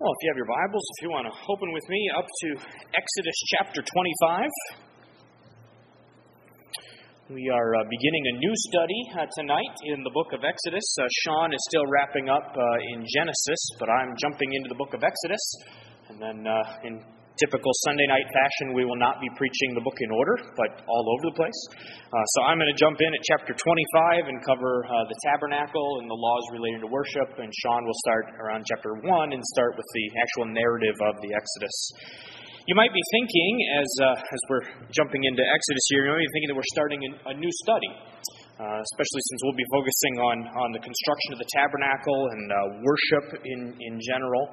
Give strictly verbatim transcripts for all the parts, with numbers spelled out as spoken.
Well, if you have your Bibles, if you want to open with me up to Exodus chapter twenty-five. We are uh, beginning a new study uh, tonight in the book of Exodus. Uh, Sean is still wrapping up uh, in Genesis, but I'm jumping into the book of Exodus. And then uh, in typical Sunday night fashion, we will not be preaching the book in order, but all over the place. Uh, so I'm going to jump in at chapter twenty-five and cover uh, the tabernacle and the laws relating to worship. And Sean will start around chapter one and start with the actual narrative of the Exodus. You might be thinking, as uh, as we're jumping into Exodus here, you might be thinking that we're starting a new study, uh, especially since we'll be focusing on, on the construction of the tabernacle and uh, worship in, in general.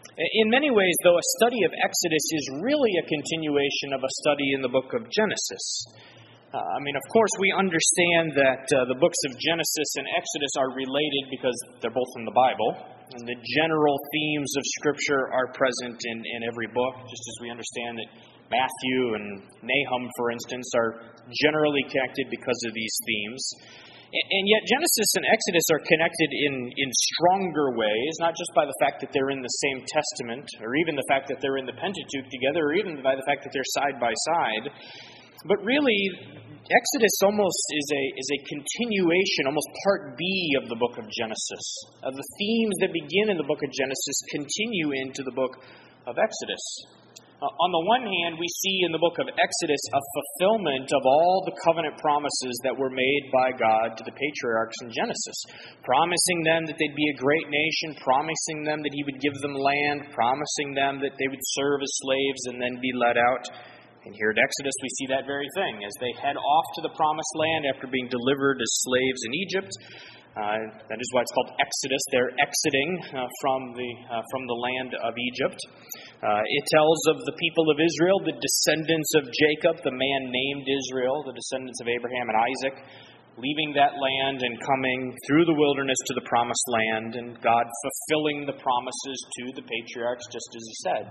In many ways, though, a study of Exodus is really a continuation of a study in the book of Genesis. Uh, I mean, of course, we understand that uh, the books of Genesis and Exodus are related because they're both in the Bible, and the general themes of Scripture are present in, in every book, just as we understand that Matthew and Nahum, for instance, are generally connected because of these themes. And yet Genesis and Exodus are connected in, in stronger ways, not just by the fact that they're in the same Testament, or even the fact that they're in the Pentateuch together, or even by the fact that they're side by side. But really, Exodus almost is a is a continuation, almost part B of the book of Genesis. Uh, the themes that begin in the book of Genesis continue into the book of Exodus. Uh, on the one hand, we see in the book of Exodus a fulfillment of all the covenant promises that were made by God to the patriarchs in Genesis, promising them that they'd be a great nation, promising them that He would give them land, promising them that they would serve as slaves and then be led out. And here at Exodus, we see that very thing as they head off to the promised land after being delivered as slaves in Egypt. Uh, that is why it's called Exodus. They're exiting uh, from the uh, from the land of Egypt. Uh, it tells of the people of Israel, the descendants of Jacob, the man named Israel, the descendants of Abraham and Isaac, leaving that land and coming through the wilderness to the promised land, and God fulfilling the promises to the patriarchs just as He said.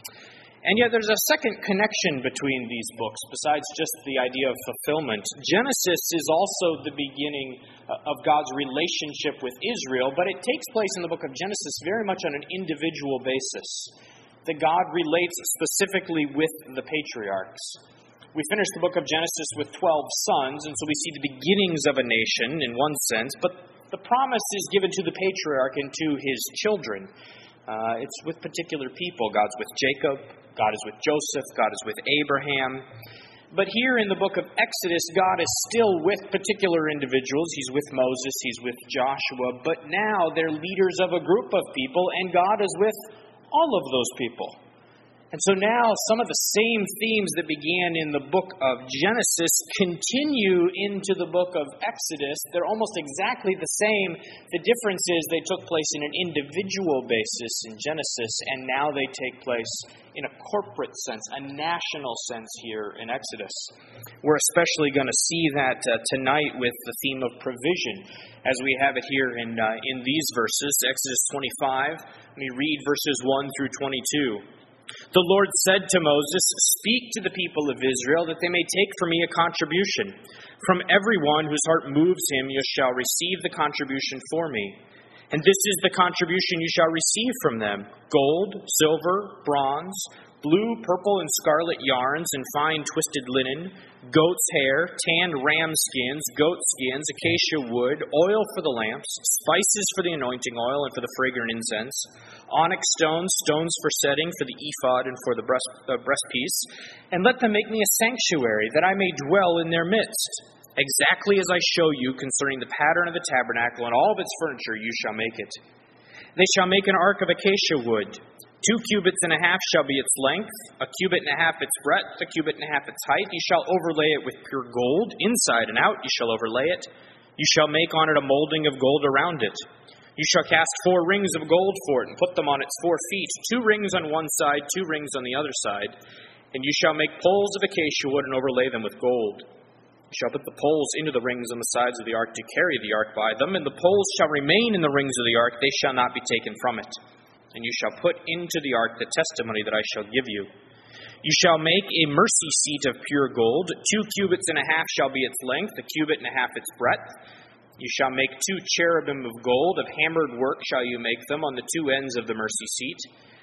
And yet there's a second connection between these books, besides just the idea of fulfillment. Genesis is also the beginning of God's relationship with Israel, but it takes place in the book of Genesis very much on an individual basis. That God relates specifically with the patriarchs. We finished the book of Genesis with twelve sons, and so we see the beginnings of a nation in one sense, but the promise is given to the patriarch and to his children. Uh, it's with particular people. God's with Jacob, God is with Joseph, God is with Abraham. But here in the book of Exodus, God is still with particular individuals. He's with Moses, He's with Joshua, but now they're leaders of a group of people, and God is with all of those people. And so now some of the same themes that began in the book of Genesis continue into the book of Exodus. They're almost exactly the same. The difference is they took place in an individual basis in Genesis, and now they take place in a corporate sense, a national sense here in Exodus. We're especially going to see that uh, tonight with the theme of provision, as we have it here in, uh, in these verses, Exodus twenty-five. Let me read verses one through twenty-two. The Lord said to Moses, "Speak to the people of Israel, that they may take from me a contribution. From everyone whose heart moves him, you shall receive the contribution for me. And this is the contribution you shall receive from them: gold, silver, bronze, blue, purple, and scarlet yarns, and fine twisted linen, goat's hair, tanned ram skins, goat skins, acacia wood, oil for the lamps, spices for the anointing oil and for the fragrant incense, onyx stones, stones for setting, for the ephod and for the breast, uh, breastpiece. And let them make me a sanctuary, that I may dwell in their midst. Exactly as I show you concerning the pattern of the tabernacle and all of its furniture, you shall make it. They shall make an ark of acacia wood. Two cubits and a half shall be its length, a cubit and a half its breadth, a cubit and a half its height. You shall overlay it with pure gold, inside and out you shall overlay it. You shall make on it a molding of gold around it. You shall cast four rings of gold for it, and put them on its four feet, two rings on one side, two rings on the other side. And you shall make poles of acacia wood, and overlay them with gold. You shall put the poles into the rings on the sides of the ark to carry the ark by them, and the poles shall remain in the rings of the ark, they shall not be taken from it. And you shall put into the ark the testimony that I shall give you. You shall make a mercy seat of pure gold. Two cubits and a half shall be its length, a cubit and a half its breadth. You shall make two cherubim of gold. Of hammered work shall you make them on the two ends of the mercy seat.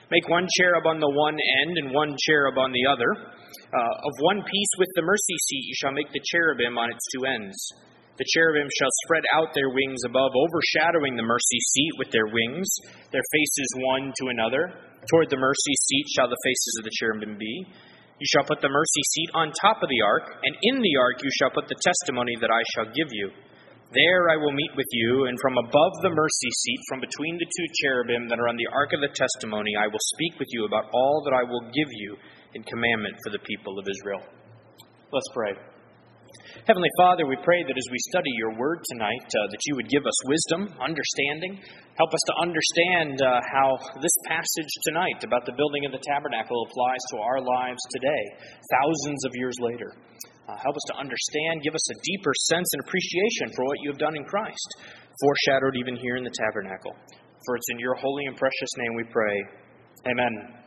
Make one cherub on the one end and one cherub on the other. Uh, of one piece with the mercy seat you shall make the cherubim on its two ends. The cherubim shall spread out their wings above, overshadowing the mercy seat with their wings, their faces one to another. Toward the mercy seat shall the faces of the cherubim be. You shall put the mercy seat on top of the ark, and in the ark you shall put the testimony that I shall give you. There I will meet with you, and from above the mercy seat, from between the two cherubim that are on the ark of the testimony, I will speak with you about all that I will give you in commandment for the people of Israel. Let's pray. Heavenly Father, we pray that as we study your word tonight, uh, that you would give us wisdom, understanding. Help us to understand uh, how this passage tonight about the building of the tabernacle applies to our lives today, thousands of years later. Uh, help us to understand, give us a deeper sense and appreciation for what you have done in Christ, foreshadowed even here in the tabernacle. For it's in your holy and precious name we pray. Amen.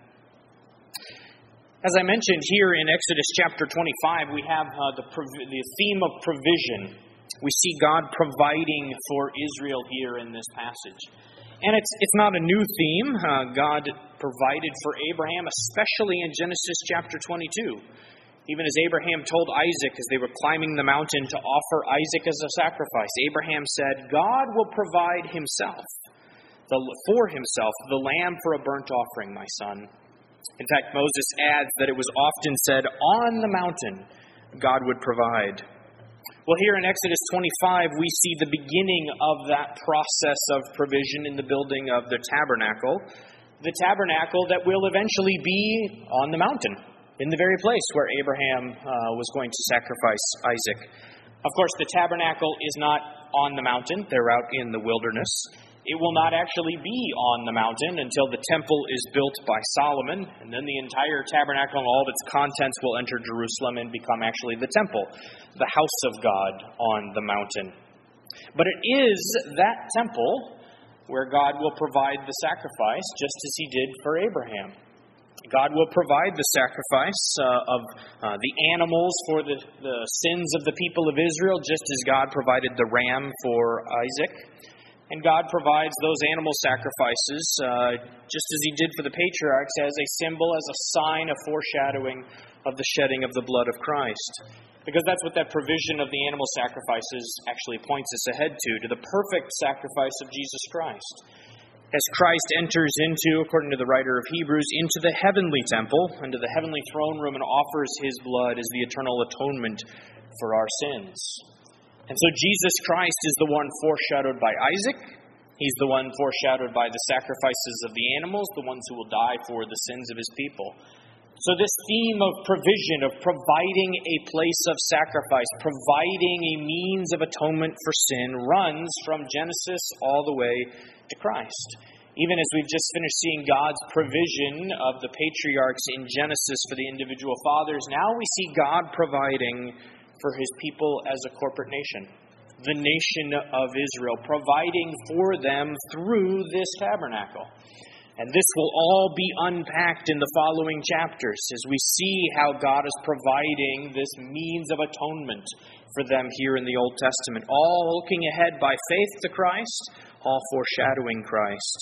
As I mentioned here in Exodus chapter twenty-five, we have uh, the, prov- the theme of provision. We see God providing for Israel here in this passage. And it's it's not a new theme. Uh, God provided for Abraham, especially in Genesis chapter twenty-two. Even as Abraham told Isaac as they were climbing the mountain to offer Isaac as a sacrifice, Abraham said, God will provide himself, the, for himself, the lamb for a burnt offering, my son. In fact, Moses adds that it was often said, on the mountain, God would provide. Well, here in Exodus twenty-five, we see the beginning of that process of provision in the building of the tabernacle. The tabernacle that will eventually be on the mountain, in the very place where Abraham uh, was going to sacrifice Isaac. Of course, the tabernacle is not on the mountain. They're out in the wilderness. It will not actually be on the mountain until the temple is built by Solomon, and then the entire tabernacle and all of its contents will enter Jerusalem and become actually the temple, the house of God on the mountain. But it is that temple where God will provide the sacrifice, just as he did for Abraham. God will provide the sacrifice uh, of uh, the animals for the, the sins of the people of Israel, just as God provided the ram for Isaac. And God provides those animal sacrifices, uh, just as he did for the patriarchs, as a symbol, as a sign, a foreshadowing of the shedding of the blood of Christ. Because that's what that provision of the animal sacrifices actually points us ahead to, to the perfect sacrifice of Jesus Christ. As Christ enters into, according to the writer of Hebrews, into the heavenly temple, into the heavenly throne room, and offers his blood as the eternal atonement for our sins. And so Jesus Christ is the one foreshadowed by Isaac. He's the one foreshadowed by the sacrifices of the animals, the ones who will die for the sins of his people. So this theme of provision, of providing a place of sacrifice, providing a means of atonement for sin, runs from Genesis all the way to Christ. Even as we've just finished seeing God's provision of the patriarchs in Genesis for the individual fathers, now we see God providing for his people as a corporate nation, the nation of Israel, providing for them through this tabernacle. And this will all be unpacked in the following chapters as we see how God is providing this means of atonement for them here in the Old Testament, all looking ahead by faith to Christ, all foreshadowing Christ.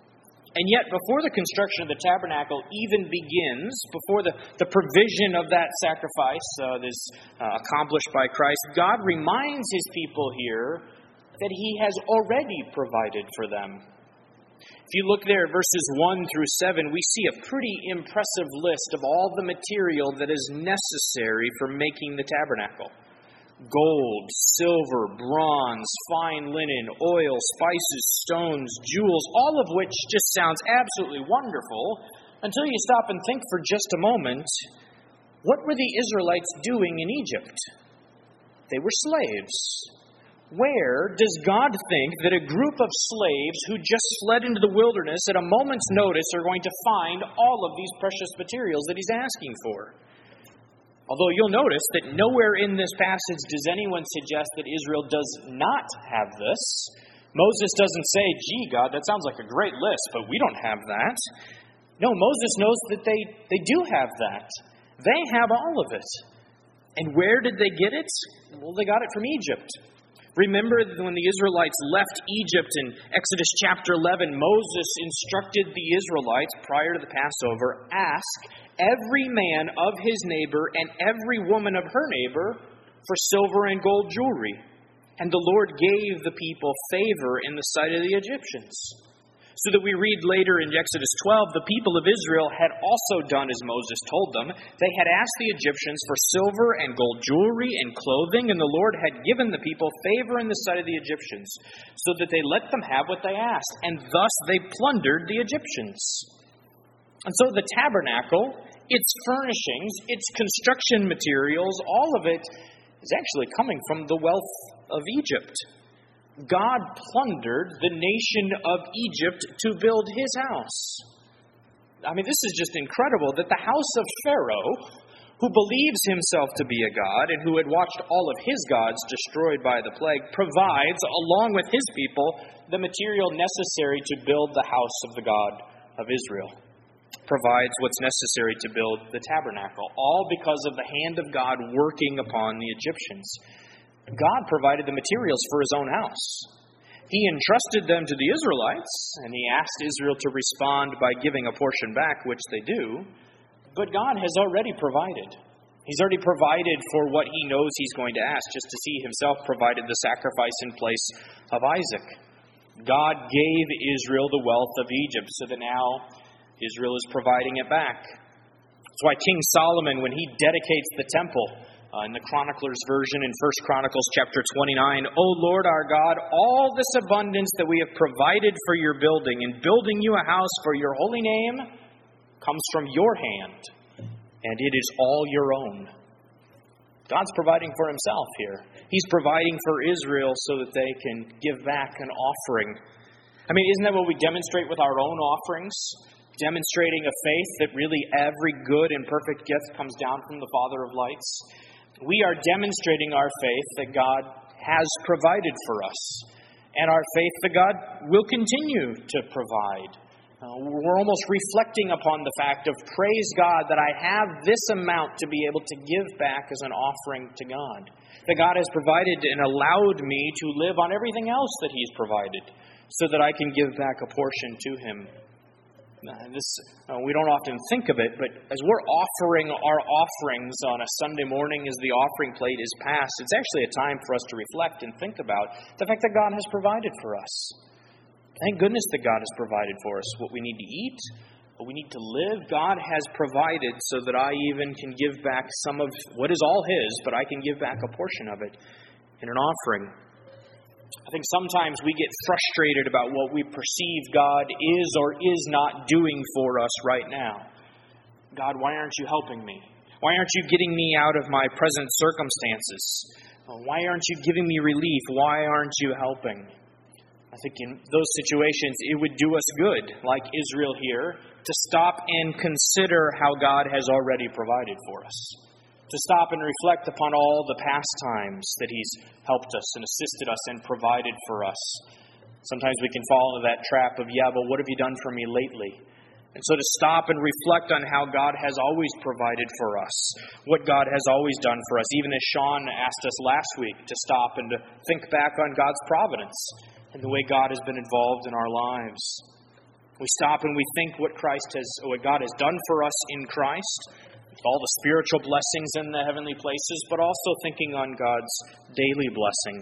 And yet, before the construction of the tabernacle even begins, before the, the provision of that sacrifice uh, is uh, accomplished by Christ, God reminds his people here that he has already provided for them. If you look there at verses one through seven, we see a pretty impressive list of all the material that is necessary for making the tabernacle. Gold, silver, bronze, fine linen, oil, spices, stones, jewels, all of which just sounds absolutely wonderful until you stop and think for just a moment, what were the Israelites doing in Egypt? They were slaves. Where does God think that a group of slaves who just fled into the wilderness at a moment's notice are going to find all of these precious materials that he's asking for? Although you'll notice that nowhere in this passage does anyone suggest that Israel does not have this. Moses doesn't say, gee, God, that sounds like a great list, but we don't have that. No, Moses knows that they, they do have that. They have all of it. And where did they get it? Well, they got it from Egypt. Remember when the Israelites left Egypt in Exodus chapter eleven, Moses instructed the Israelites prior to the Passover, ask every man of his neighbor and every woman of her neighbor for silver and gold jewelry. And the Lord gave the people favor in the sight of the Egyptians. So that we read later in Exodus twelve, the people of Israel had also done as Moses told them. They had asked the Egyptians for silver and gold jewelry and clothing, and the Lord had given the people favor in the sight of the Egyptians, so that they let them have what they asked, and thus they plundered the Egyptians. And so the tabernacle, its furnishings, its construction materials, all of it is actually coming from the wealth of Egypt. God plundered the nation of Egypt to build his house. I mean, this is just incredible that the house of Pharaoh, who believes himself to be a god and who had watched all of his gods destroyed by the plague, provides, along with his people, the material necessary to build the house of the God of Israel. Provides what's necessary to build the tabernacle, all because of the hand of God working upon the Egyptians. God provided the materials for his own house. He entrusted them to the Israelites, and he asked Israel to respond by giving a portion back, which they do. But God has already provided. He's already provided for what he knows he's going to ask, just as he himself provided the sacrifice in place of Isaac. God gave Israel the wealth of Egypt, so that now Israel is providing it back. That's why King Solomon, when he dedicates the temple, Uh, in the Chronicler's version in First Chronicles chapter twenty-nine, O Lord our God, all this abundance that we have provided for your building and building you a house for your holy name comes from your hand, and it is all your own. God's providing for himself here. He's providing for Israel so that they can give back an offering. I mean, isn't that what we demonstrate with our own offerings? Demonstrating a faith that really every good and perfect gift comes down from the Father of lights. We are demonstrating our faith that God has provided for us, and our faith that God will continue to provide. Uh, we're almost reflecting upon the fact of, praise God that I have this amount to be able to give back as an offering to God. That God has provided and allowed me to live on everything else that he's provided, so that I can give back a portion to him. Uh, this uh, we don't often think of it, but as we're offering our offerings on a Sunday morning as the offering plate is passed, it's actually a time for us to reflect and think about the fact that God has provided for us. Thank goodness that God has provided for us what we need to eat, what we need to live. God has provided so that I even can give back some of what is all his, but I can give back a portion of it in an offering. I think sometimes we get frustrated about what we perceive God is or is not doing for us right now. God, why aren't you helping me? Why aren't you getting me out of my present circumstances? Why aren't you giving me relief? Why aren't you helping? I think in those situations it would do us good, like Israel here, to stop and consider how God has already provided for us. To stop and reflect upon all the past times that he's helped us and assisted us and provided for us. Sometimes we can fall into that trap of, yeah, but what have you done for me lately? And so to stop and reflect on how God has always provided for us, what God has always done for us, even as Sean asked us last week to stop and to think back on God's providence and the way God has been involved in our lives. We stop and we think what Christ has, what God has done for us in Christ, all the spiritual blessings in the heavenly places, but also thinking on God's daily blessings.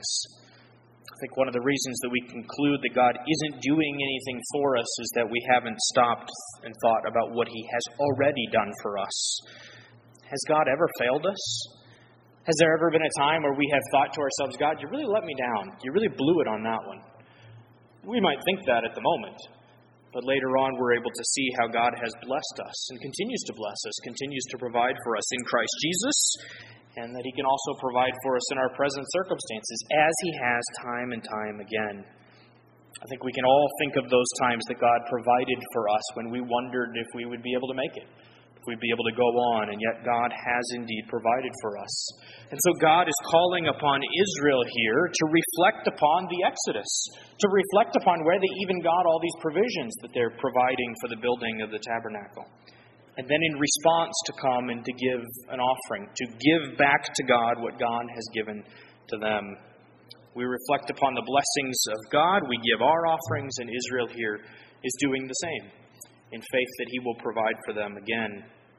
I think one of the reasons that we conclude that God isn't doing anything for us is that we haven't stopped and thought about what he has already done for us. Has God ever failed us? Has there ever been a time where we have thought to ourselves, God, you really let me down. You really blew it on that one. We might think that at the moment. But later on, we're able to see how God has blessed us and continues to bless us, continues to provide for us in Christ Jesus, and that he can also provide for us in our present circumstances, as he has time and time again. I think we can all think of those times that God provided for us when we wondered if we would be able to make it, if we'd be able to go on, and yet God has indeed provided for us. And so God is calling upon Israel here to reflect upon the Exodus, to reflect upon where they even got all these provisions that they're providing for the building of the tabernacle. And then in response to come and to give an offering, to give back to God what God has given to them. We reflect upon the blessings of God. We give our offerings, and Israel here is doing the same in faith that He will provide for them again.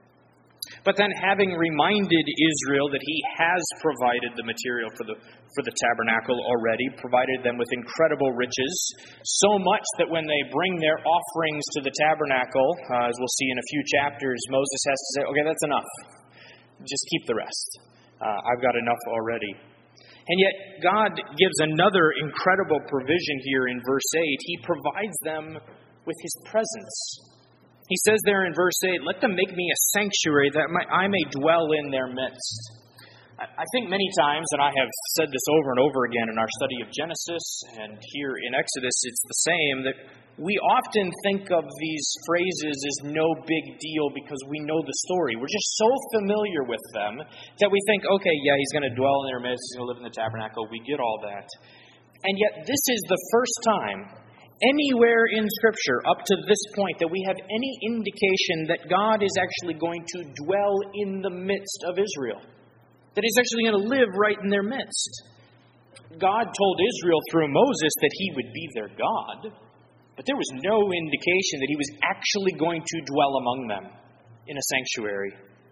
But then, having reminded Israel that He has provided the material for the for the tabernacle already, provided them with incredible riches, so much that when they bring their offerings to the tabernacle, uh, as we'll see in a few chapters, Moses has to say, okay, that's enough. Just keep the rest. Uh, I've got enough already. And yet, God gives another incredible provision here in verse eight. He provides them with His presence. He says there in verse eight, let them make me a sanctuary that I may dwell in their midst. I think many times, and I have said this over and over again in our study of Genesis, and here in Exodus it's the same, that we often think of these phrases as no big deal because we know the story. We're just so familiar with them that we think, okay, yeah, He's going to dwell in their midst, He's going to live in the tabernacle, we get all that. And yet this is the first time anywhere in Scripture up to this point that we have any indication that God is actually going to dwell in the midst of Israel. That He's actually going to live right in their midst. God told Israel through Moses that He would be their God, but there was no indication that He was actually going to dwell among them in a sanctuary.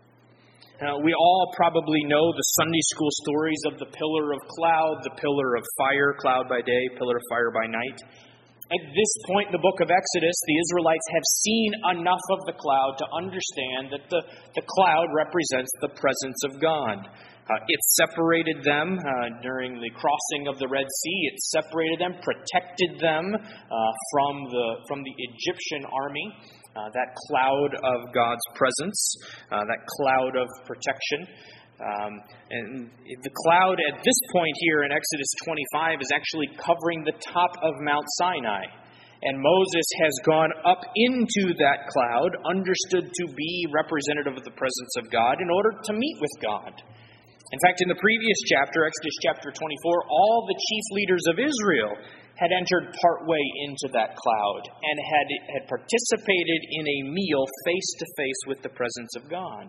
Now, we all probably know the Sunday school stories of the pillar of cloud, the pillar of fire, cloud by day, pillar of fire by night. At this point in the book of Exodus, the Israelites have seen enough of the cloud to understand that the, the cloud represents the presence of God. Uh, it separated them uh, during the crossing of the Red Sea. It separated them, protected them uh, from the from the Egyptian army. Uh, that cloud of God's presence, uh, that cloud of protection. Um, and the cloud at this point here in Exodus twenty-five is actually covering the top of Mount Sinai. And Moses has gone up into that cloud, understood to be representative of the presence of God, in order to meet with God. In fact, in the previous chapter, Exodus chapter twenty-four, all the chief leaders of Israel had entered partway into that cloud and had, had participated in a meal face-to-face with the presence of God.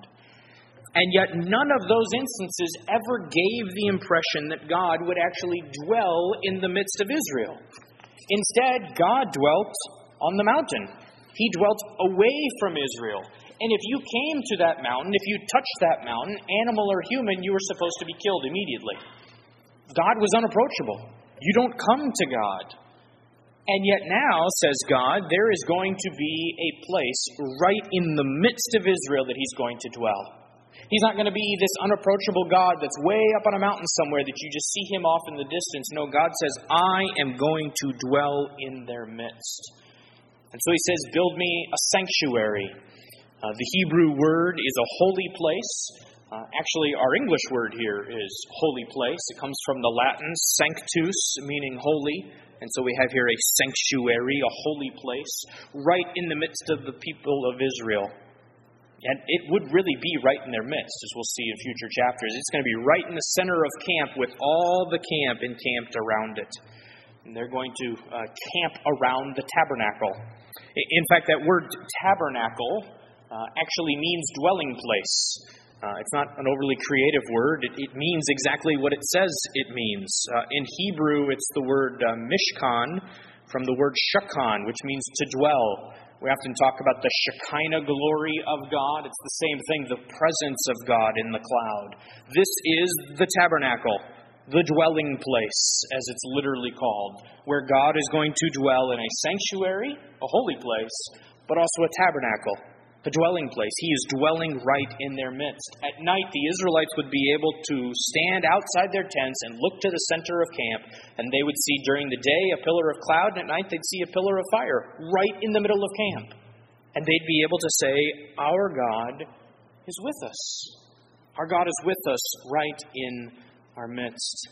And yet none of those instances ever gave the impression that God would actually dwell in the midst of Israel. Instead, God dwelt on the mountain. He dwelt away from Israel. And if you came to that mountain, if you touched that mountain, animal or human, you were supposed to be killed immediately. God was unapproachable. You don't come to God. And yet now, says God, there is going to be a place right in the midst of Israel that He's going to dwell. He's not going to be this unapproachable God that's way up on a mountain somewhere that you just see Him off in the distance. No, God says, I am going to dwell in their midst. And so He says, build me a sanctuary. Uh, the Hebrew word is a holy place. Uh, actually, our English word here is holy place. It comes from the Latin sanctus, meaning holy. And so we have here a sanctuary, a holy place, right in the midst of the people of Israel. And it would really be right in their midst, as we'll see in future chapters. It's going to be right in the center of camp with all the camp encamped around it. And they're going to uh, camp around the tabernacle. In fact, that word tabernacle uh, actually means dwelling place. Uh, it's not an overly creative word. It, it means exactly what it says it means. Uh, in Hebrew, it's the word uh, mishkan, from the word shakan, which means to dwell. We often talk about the Shekinah glory of God. It's the same thing, the presence of God in the cloud. This is the tabernacle, the dwelling place, as it's literally called, where God is going to dwell in a sanctuary, a holy place, but also a tabernacle, a dwelling place. He is dwelling right in their midst. At night, the Israelites would be able to stand outside their tents and look to the center of camp, and they would see during the day a pillar of cloud, and at night they'd see a pillar of fire right in the middle of camp. And they'd be able to say, our God is with us. Our God is with us right in our midst.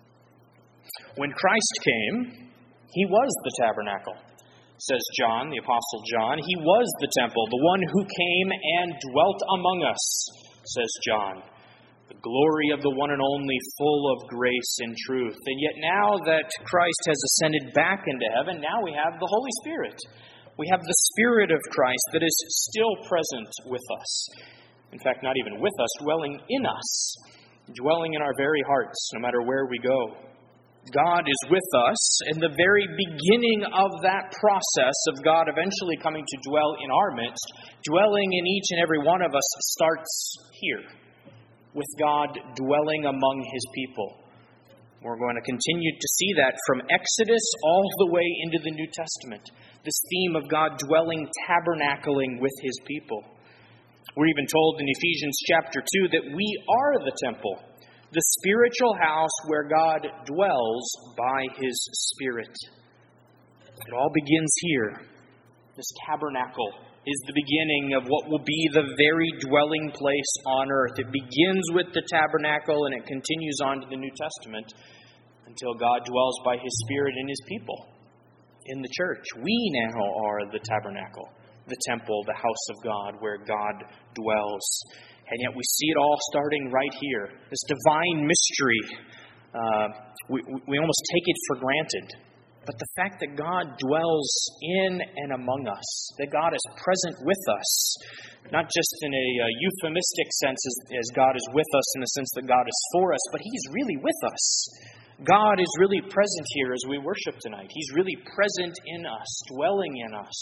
When Christ came, He was the tabernacle. Says John, the Apostle John. He was the temple, the one who came and dwelt among us, says John. The glory of the one and only, full of grace and truth. And yet now that Christ has ascended back into heaven, now we have the Holy Spirit. We have the Spirit of Christ that is still present with us. In fact, not even with us, dwelling in us, dwelling in our very hearts, no matter where we go. God is with us, and the very beginning of that process of God eventually coming to dwell in our midst, dwelling in each and every one of us, starts here, with God dwelling among His people. We're going to continue to see that from Exodus all the way into the New Testament, this theme of God dwelling, tabernacling with His people. We're even told in Ephesians chapter two that we are the temple, the spiritual house where God dwells by His Spirit. It all begins here. This tabernacle is the beginning of what will be the very dwelling place on earth. It begins with the tabernacle and it continues on to the New Testament until God dwells by His Spirit in His people, in the church. We now are the tabernacle, the temple, the house of God, where God dwells. And yet we see it all starting right here. This divine mystery, uh, we, we almost take it for granted. But the fact that God dwells in and among us, that God is present with us, not just in a uh, euphemistic sense as, as God is with us in the sense that God is for us, but He's really with us. God is really present here as we worship tonight. He's really present in us, dwelling in us.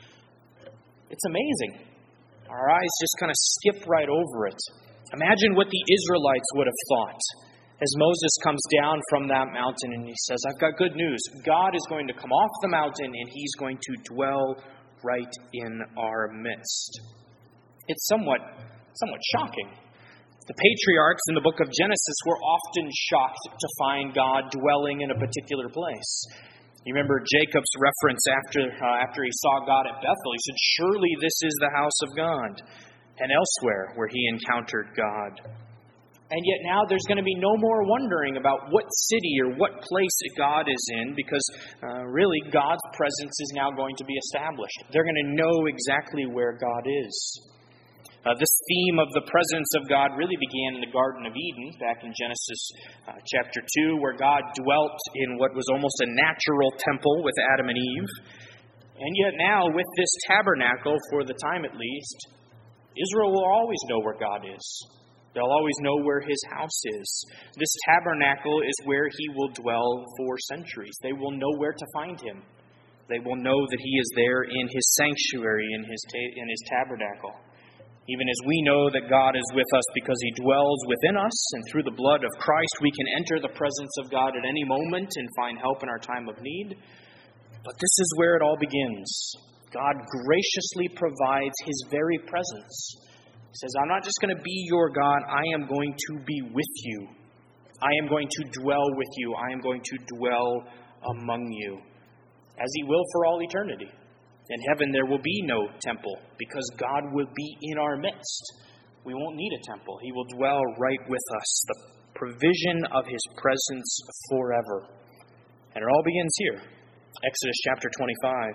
It's amazing. Our eyes just kind of skip right over it. Imagine what the Israelites would have thought as Moses comes down from that mountain and he says, I've got good news. God is going to come off the mountain and He's going to dwell right in our midst. It's somewhat, somewhat shocking. The patriarchs in the book of Genesis were often shocked to find God dwelling in a particular place. You remember Jacob's reference after uh, after he saw God at Bethel. He said, surely this is the house of God. And elsewhere where he encountered God. And yet now there's going to be no more wondering about what city or what place God is in, because uh, really God's presence is now going to be established. They're going to know exactly where God is. Uh, this theme of the presence of God really began in the Garden of Eden, back in Genesis uh, chapter two, where God dwelt in what was almost a natural temple with Adam and Eve. And yet now, with this tabernacle, for the time at least, Israel will always know where God is. They'll always know where His house is. This tabernacle is where He will dwell for centuries. They will know where to find Him. They will know that He is there in His sanctuary, in His ta- in His tabernacle. Even as we know that God is with us because He dwells within us, and through the blood of Christ we can enter the presence of God at any moment and find help in our time of need. But this is where it all begins. God graciously provides His very presence. He says, I'm not just going to be your God, I am going to be with you. I am going to dwell with you. I am going to dwell among you, as He will for all eternity. In heaven there will be no temple because God will be in our midst. We won't need a temple. He will dwell right with us. The provision of His presence forever. And it all begins here. Exodus chapter twenty-five.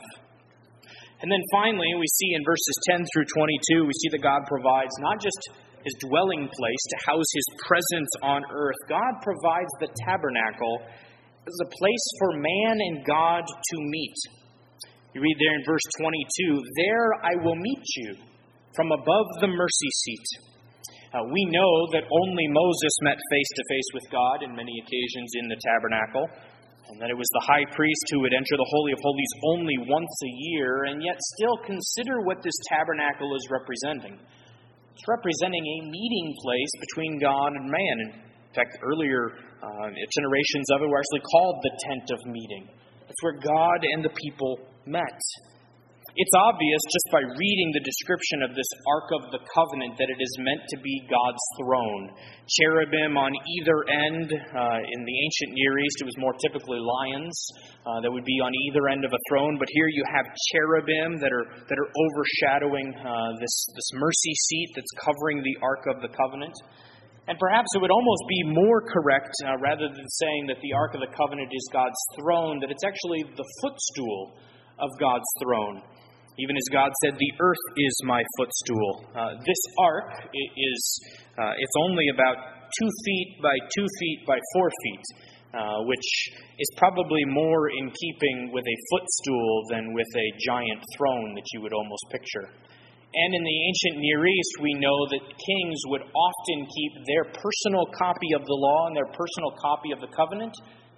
And then finally we see in verses ten through twenty-two, we see that God provides not just His dwelling place to house His presence on earth. God provides the tabernacle as a place for man and God to meet. You read there in verse twenty-two, there I will meet you from above the mercy seat. Uh, we know that only Moses met face to face with God in many occasions in the tabernacle, and that it was the high priest who would enter the Holy of Holies only once a year, and yet still consider what this tabernacle is representing. It's representing a meeting place between God and man. In fact, earlier uh, generations of it were actually called the tent of meeting. It's where God and the people met. It's obvious just by reading the description of this Ark of the Covenant that it is meant to be God's throne. Cherubim on either end. Uh, in the ancient Near East, it was more typically lions uh, that would be on either end of a throne. But here you have cherubim that are that are overshadowing uh, this, this mercy seat that's covering the Ark of the Covenant. And perhaps it would almost be more correct, uh, rather than saying that the Ark of the Covenant is God's throne, that it's actually the footstool of God's throne. Even as God said, the earth is my footstool. Uh, this ark is, uh, it's only about two feet by two feet by four feet, uh, which is probably more in keeping with a footstool than with a giant throne that you would almost picture. And in the ancient Near East, we know that kings would often keep their personal copy of the law and their personal copy of the covenant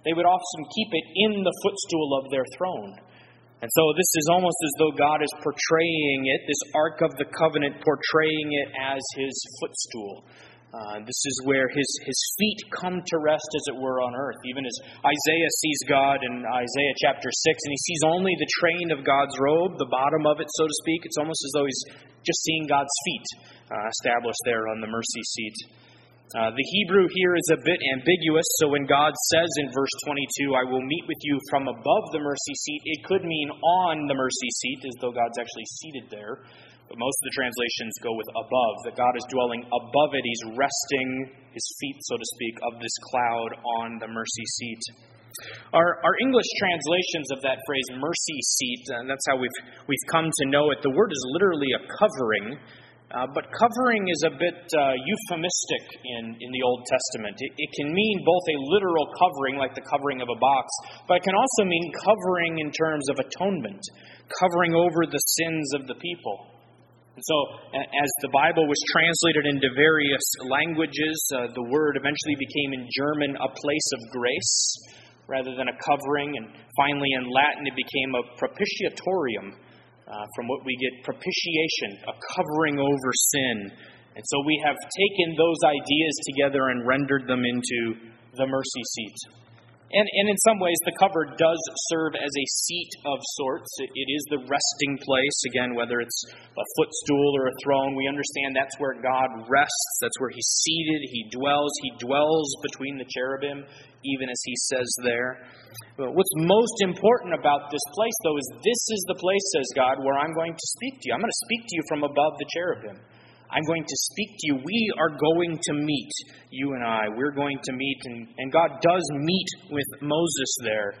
They would often keep it in the footstool of their throne. And so this is almost as though God is portraying it, this Ark of the Covenant, portraying it as His footstool. Uh, this is where his, his feet come to rest, as it were, on earth. Even as Isaiah sees God in Isaiah chapter six, and he sees only the train of God's robe, the bottom of it, so to speak. It's almost as though he's just seeing God's feet uh, established there on the mercy seat. Uh, the Hebrew here is a bit ambiguous, so when God says in verse twenty-two, I will meet with you from above the mercy seat, it could mean on the mercy seat, as though God's actually seated there. But most of the translations go with above, that God is dwelling above it. He's resting His feet, so to speak, of this cloud on the mercy seat. Our, our English translations of that phrase, mercy seat, and that's how we've, we've come to know it. The word is literally a covering, uh, but covering is a bit uh, euphemistic in, in the Old Testament. It, it can mean both a literal covering, like the covering of a box, but it can also mean covering in terms of atonement, covering over the sins of the people. And so, as the Bible was translated into various languages, uh, the word eventually became in German a place of grace rather than a covering. And finally, in Latin, it became a propitiatorium, uh, from what we get propitiation, a covering over sin. And so we have taken those ideas together and rendered them into the mercy seat. And, and in some ways, the cover does serve as a seat of sorts. It, it is the resting place. Again, whether it's a footstool or a throne, we understand that's where God rests. That's where He's seated. He dwells. He dwells between the cherubim, even as He says there. But what's most important about this place, though, is this is the place, says God, where I'm going to speak to you. I'm going to speak to you from above the cherubim. I'm going to speak to you. We are going to meet, you and I. We're going to meet, and, and God does meet with Moses there.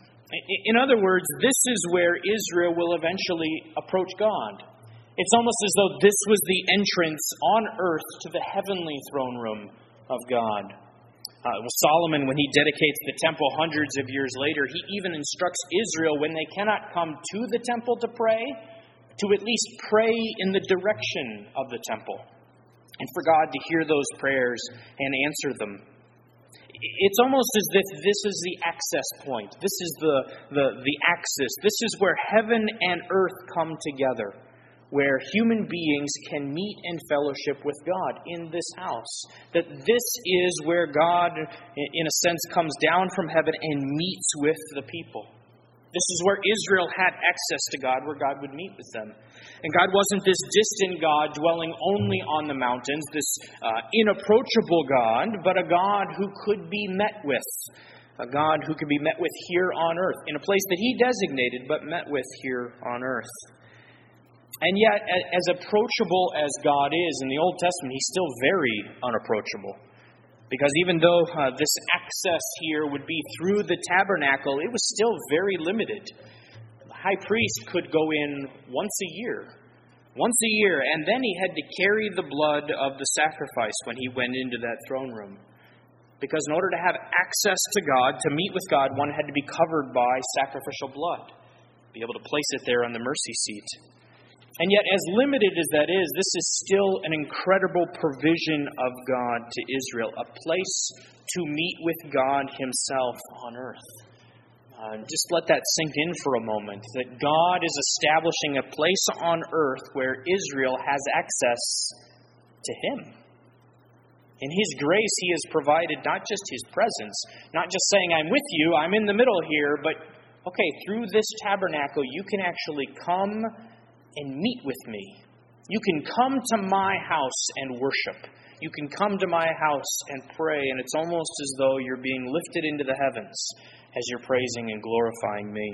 In other words, this is where Israel will eventually approach God. It's almost as though this was the entrance on earth to the heavenly throne room of God. Uh, it was Solomon, when he dedicates the temple hundreds of years later, he even instructs Israel, when they cannot come to the temple to pray, to at least pray in the direction of the temple, and for God to hear those prayers and answer them. It's almost as if this is the access point. This is the, the, the axis. This is where heaven and earth come together, where human beings can meet in fellowship with God in this house. That this is where God, in a sense, comes down from heaven and meets with the people. This is where Israel had access to God, where God would meet with them. And God wasn't this distant God dwelling only on the mountains, this uh, inapproachable God, but a God who could be met with. A God who could be met with here on earth, in a place that He designated, but met with here on earth. And yet, as approachable as God is in the Old Testament, He's still very unapproachable. Because even though uh, this access here would be through the tabernacle, it was still very limited. The high priest could go in once a year. Once a year, and then he had to carry the blood of the sacrifice when he went into that throne room. Because in order to have access to God, to meet with God, one had to be covered by sacrificial blood. Be able to place it there on the mercy seat. And yet, as limited as that is, this is still an incredible provision of God to Israel, a place to meet with God Himself on earth. Uh, just let that sink in for a moment, that God is establishing a place on earth where Israel has access to Him. In His grace, He has provided not just His presence, not just saying, I'm with you, I'm in the middle here, but, okay, through this tabernacle, you can actually come and meet with me. You can come to my house and worship. You can come to my house and pray, and it's almost as though you're being lifted into the heavens as you're praising and glorifying me.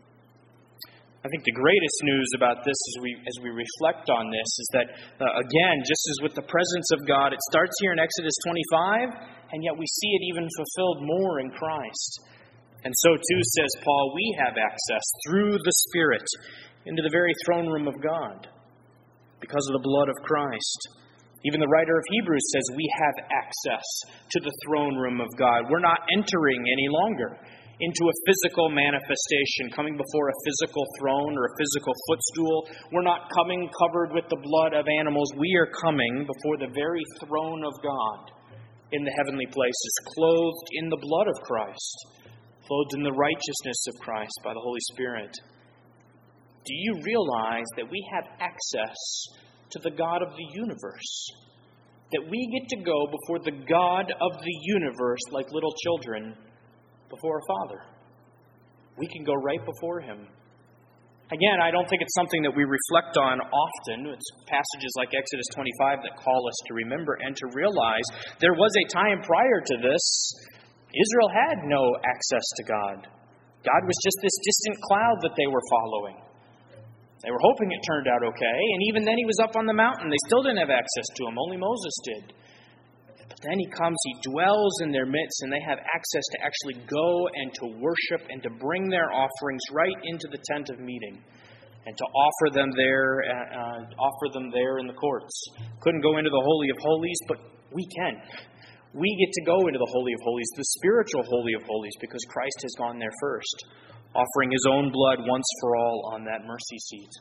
I think the greatest news about this as we as we reflect on this is that, uh, again, just as with the presence of God, it starts here in Exodus twenty-five, and yet we see it even fulfilled more in Christ. And so too, says Paul, we have access through the Spirit into the very throne room of God because of the blood of Christ. Even the writer of Hebrews says we have access to the throne room of God. We're not entering any longer into a physical manifestation, coming before a physical throne or a physical footstool. We're not coming covered with the blood of animals. We are coming before the very throne of God in the heavenly places, clothed in the blood of Christ. clothed in the righteousness of Christ by the Holy Spirit. Do you realize that we have access to the God of the universe? That we get to go before the God of the universe like little children before our Father. We can go right before Him. Again, I don't think it's something that we reflect on often. It's passages like Exodus twenty-five that call us to remember and to realize there was a time prior to this, Israel had no access to God. God was just this distant cloud that they were following. They were hoping it turned out okay, and even then He was up on the mountain. They still didn't have access to Him. Only Moses did. But then He comes, He dwells in their midst, and they have access to actually go and to worship and to bring their offerings right into the tent of meeting and to offer them there, uh, offer them there in the courts. Couldn't go into the Holy of Holies, but we can. We get to go into the Holy of Holies, the spiritual Holy of Holies, because Christ has gone there first, offering His own blood once for all on that mercy seat.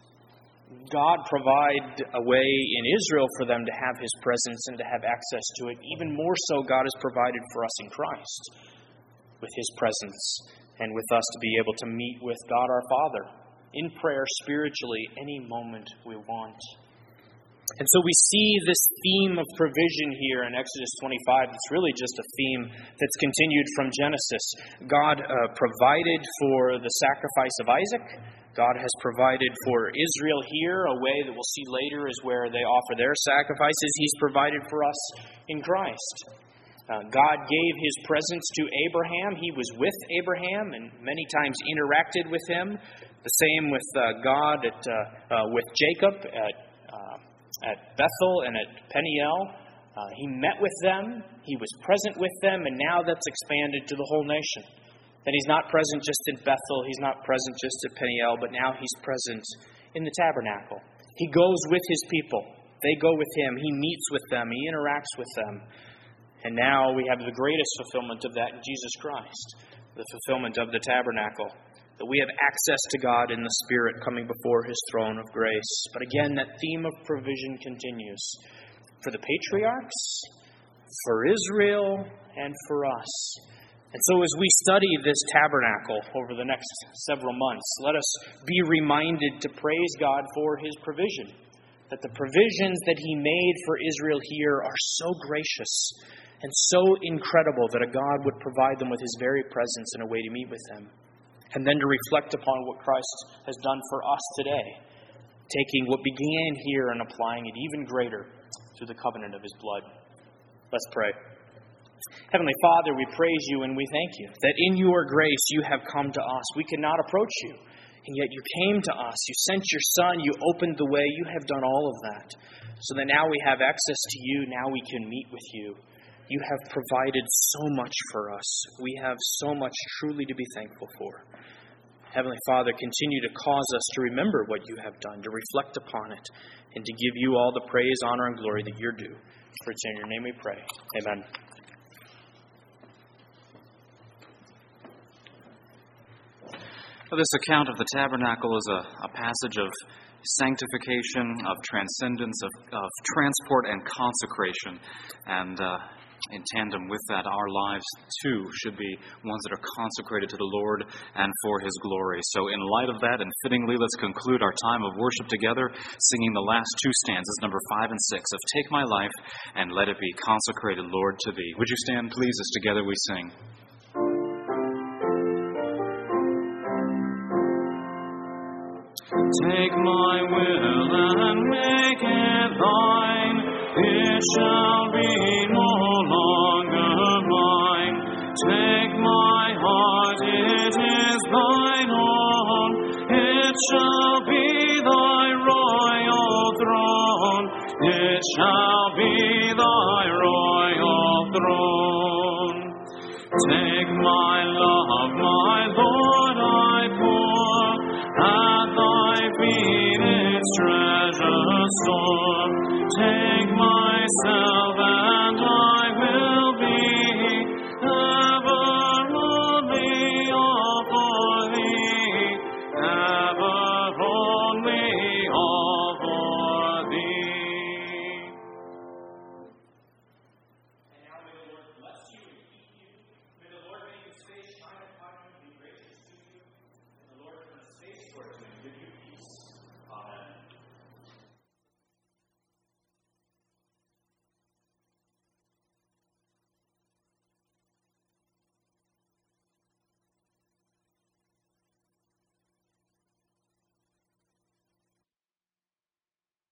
God provided a way in Israel for them to have His presence and to have access to it. Even more so, God has provided for us in Christ with His presence and with us to be able to meet with God our Father in prayer spiritually any moment we want. And so we see this theme of provision here in Exodus twenty-five. It's really just a theme that's continued from Genesis. God uh, provided for the sacrifice of Isaac. God has provided for Israel here. A way that we'll see later is where they offer their sacrifices. He's provided for us in Christ. Uh, God gave His presence to Abraham. He was with Abraham and many times interacted with him. The same with uh, God at, uh, uh, with Jacob at At Bethel and at Peniel. Uh, he met with them. He was present with them. And now that's expanded to the whole nation. That He's not present just in Bethel. He's not present just at Peniel. But now He's present in the tabernacle. He goes with His people. They go with Him. He meets with them. He interacts with them. And now we have the greatest fulfillment of that in Jesus Christ. The fulfillment of the tabernacle. That we have access to God in the Spirit coming before His throne of grace. But again, that theme of provision continues. For the patriarchs, for Israel, and for us. And so as we study this tabernacle over the next several months, let us be reminded to praise God for His provision. That the provisions that He made for Israel here are so gracious and so incredible that a God would provide them with His very presence in a way to meet with them. And then to reflect upon what Christ has done for us today, taking what began here and applying it even greater through the covenant of His blood. Let's pray. Heavenly Father, we praise You and we thank You that in Your grace You have come to us. We cannot approach You, and yet You came to us. You sent Your Son. You opened the way. You have done all of that. So that now we have access to You. Now we can meet with You. You have provided so much for us. We have so much truly to be thankful for. Heavenly Father, continue to cause us to remember what You have done, to reflect upon it, and to give You all the praise, honor, and glory that You're due. For it's in Your name we pray. Amen. Well, this account of the tabernacle is a, a passage of sanctification, of transcendence, of, of transport and consecration. And uh, in tandem with that, our lives, too, should be ones that are consecrated to the Lord and for His glory. So in light of that, and fittingly, let's conclude our time of worship together, singing the last two stanzas, number five and six, of Take My Life and Let It Be Consecrated, Lord, to Thee. Would you stand, please, as together we sing? Take my will and make it Thine. It shall be no longer mine. Take my heart, it is Thine own. It shall be Thy royal throne. It shall be Thy royal throne. Take my love, my Lord, I pour at Thy feet its treasure store. Take myself